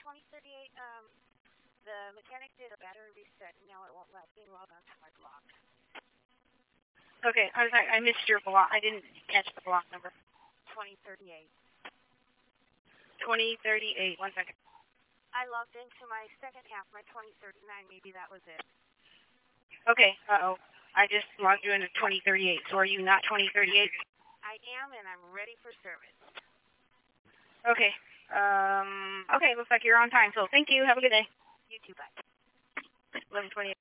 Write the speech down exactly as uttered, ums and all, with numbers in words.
twenty thirty-eight, um, the mechanic did a battery reset, and now it won't let me log onto my block. Okay, I'm sorry, I missed your block. I didn't catch the block number. twenty thirty-eight. twenty thirty-eight, one second. I logged into my second half, my twenty thirty-nine, maybe that was it. Okay, uh-oh. I just logged you into twenty thirty-eight, so are you not twenty thirty-eight? I am, and I'm ready for service. Okay, um, okay, looks like you're on time, so thank you. Have a good day. You too, bye. eleven twenty-eight.